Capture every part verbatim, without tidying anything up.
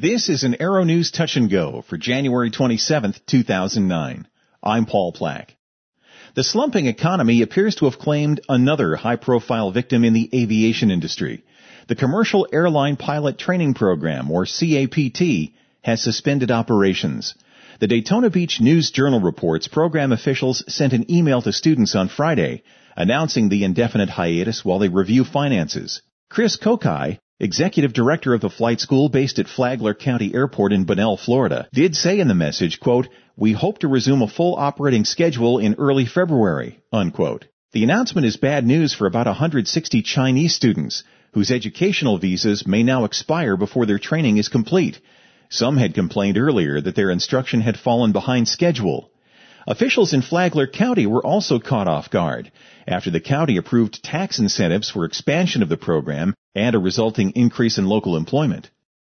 This is an Aero News Touch and Go for January twenty-seventh, two thousand nine. I'm Paul Plack. The slumping economy appears to have claimed another high-profile victim in the aviation industry. The Commercial Airline Pilot Training Program, or C A P T, has suspended operations. The Daytona Beach News-Journal reports program officials sent an email to students on Friday announcing the indefinite hiatus while they review finances. Chris Kokai, executive director of the flight school based at Flagler County Airport in Bunnell, Florida, did say in the message, quote, "We hope to resume a full operating schedule in early February," unquote. The announcement is bad news for about one hundred sixty Chinese students whose educational visas may now expire before their training is complete. Some had complained earlier that their instruction had fallen behind schedule. Officials in Flagler County were also caught off guard after the county approved tax incentives for expansion of the program and a resulting increase in local employment.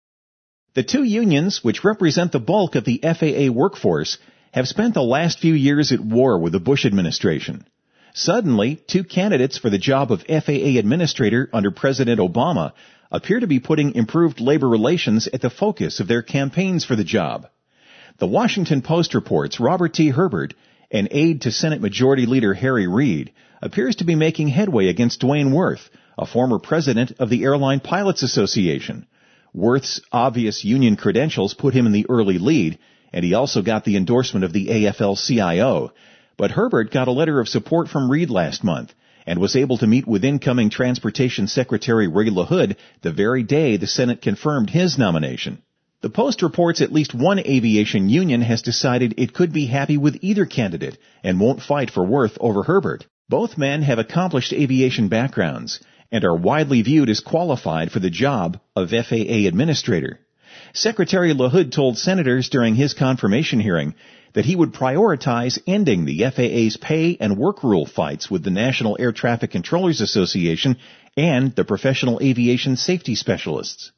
The two unions, which represent the bulk of the F A A workforce, have spent the last few years at war with the Bush administration. Suddenly, two candidates for the job of F A A administrator under President Obama appear to be putting improved labor relations at the focus of their campaigns for the job. The Washington Post reports Robert T. Herbert, an aide to Senate Majority Leader Harry Reid, appears to be making headway against Dwayne Worth, a former president of the Airline Pilots Association. Worth's obvious union credentials put him in the early lead, and he also got the endorsement of the A F L C I O. But Herbert got a letter of support from Reid last month and was able to meet with incoming Transportation Secretary Ray LaHood the very day the Senate confirmed his nomination. The Post reports at least one aviation union has decided it could be happy with either candidate and won't fight for Worth over Herbert. Both men have accomplished aviation backgrounds and are widely viewed as qualified for the job of F A A administrator. Secretary LaHood told senators during his confirmation hearing that he would prioritize ending the F A A's pay and work rule fights with the National Air Traffic Controllers Association and the Professional Aviation Safety Specialists.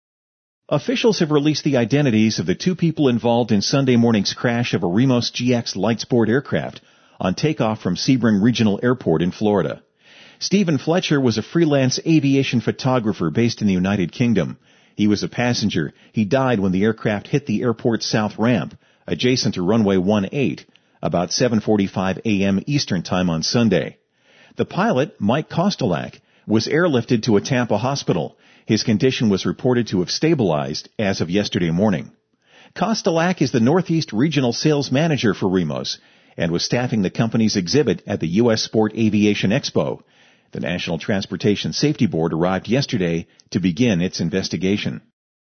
Officials have released the identities of the two people involved in Sunday morning's crash of a Remos G X Lightsport aircraft on takeoff from Sebring Regional Airport in Florida. Stephen Fletcher was a freelance aviation photographer based in the United Kingdom. He was a passenger. He died when the aircraft hit the airport's south ramp, adjacent to runway eighteen, about seven forty-five a.m. Eastern Time on Sunday. The pilot, Mike Kostelak, was airlifted to a Tampa hospital. His condition was reported to have stabilized as of yesterday morning. Kostelak is the Northeast Regional Sales Manager for Remos and was staffing the company's exhibit at the U S Sport Aviation Expo. The National Transportation Safety Board arrived yesterday to begin its investigation.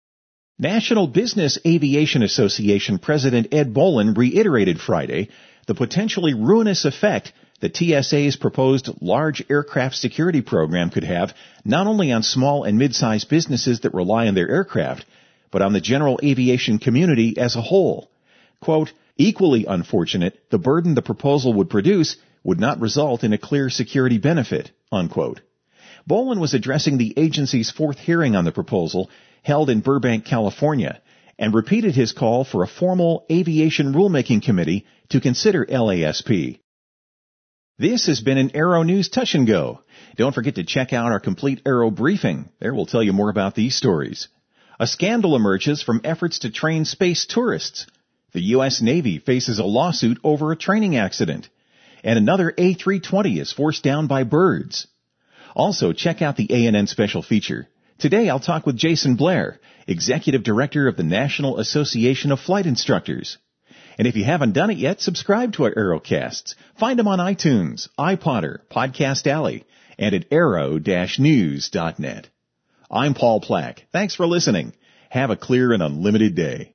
National Business Aviation Association President Ed Bolin reiterated Friday the potentially ruinous effect the T S A's proposed large aircraft security program could have not only on small and mid-sized businesses that rely on their aircraft, but on the general aviation community as a whole. Quote, "Equally unfortunate, the burden the proposal would produce would not result in a clear security benefit," unquote. Bolin was addressing the agency's fourth hearing on the proposal held in Burbank, California, and repeated his call for a formal aviation rulemaking committee to consider L A S P. This has been an Aero News Touch and Go. Don't forget to check out our complete Aero briefing. There we'll tell you more about these stories. A scandal emerges from efforts to train space tourists. The U S Navy faces a lawsuit over a training accident. And another A three twenty is forced down by birds. Also, check out the A N N special feature. Today I'll talk with Jason Blair, Executive Director of the National Association of Flight Instructors. And if you haven't done it yet, subscribe to our Aerocasts. Find them on iTunes, iPodder, Podcast Alley, and at aero dash news dot net. I'm Paul Plack. Thanks for listening. Have a clear and unlimited day.